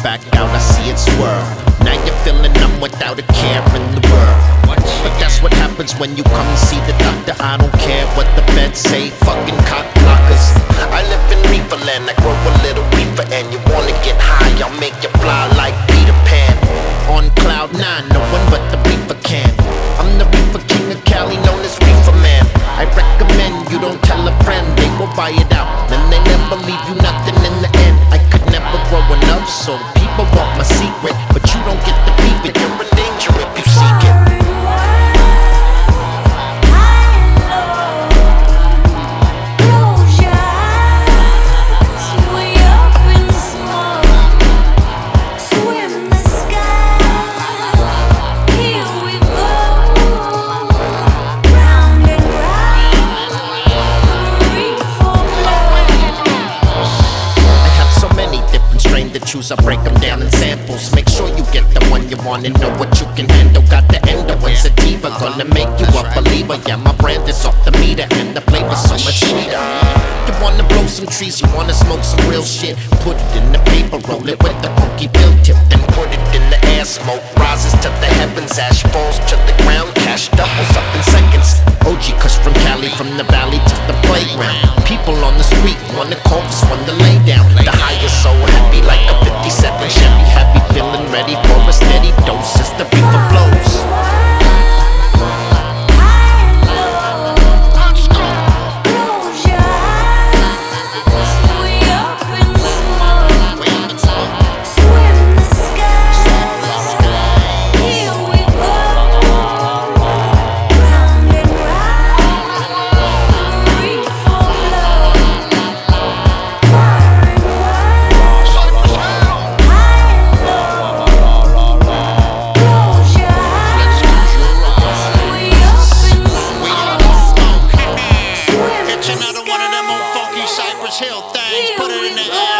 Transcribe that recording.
back out, I see it swirl. Now you're feeling numb without a care in the world. But that's what happens when you come and see the doctor. I don't care what the feds say, fucking cock blockers. I live in reefer land, I grow a little reefer. And you wanna get high, I'll make you fly like Peter Pan. On cloud 9, no one but the reefer can. I'm the reefer king of Cali, known as Reefer Man. I recommend you don't tell a friend, they will buy it out. Then they never leave you nothing in the end. I could never grow enough, so people want my secret. But you don't get to peep it, you're in danger if you seek it. I break them down in samples. Make sure you get the one you want and know what you can handle. Got the endo and sativa, gonna make you a believer. Yeah, my brand is off the meter and the flavor's so much sweeter. You wanna blow some trees, you wanna smoke some real shit. Put it in the paper, roll it with the pokey bill tip. Then put it in the air, smoke rises to the heavens. Ash falls to the ground, cash doubles up in seconds. OG Kush from Cali, from the valley to the playground. People on the street wanna corpse, one to lay down. The high is so happy like a 57 Chevy. Happy, feeling ready for a steady dose as the reefer blows. Another one of them old funky Cypress Hill things. Put it in the air.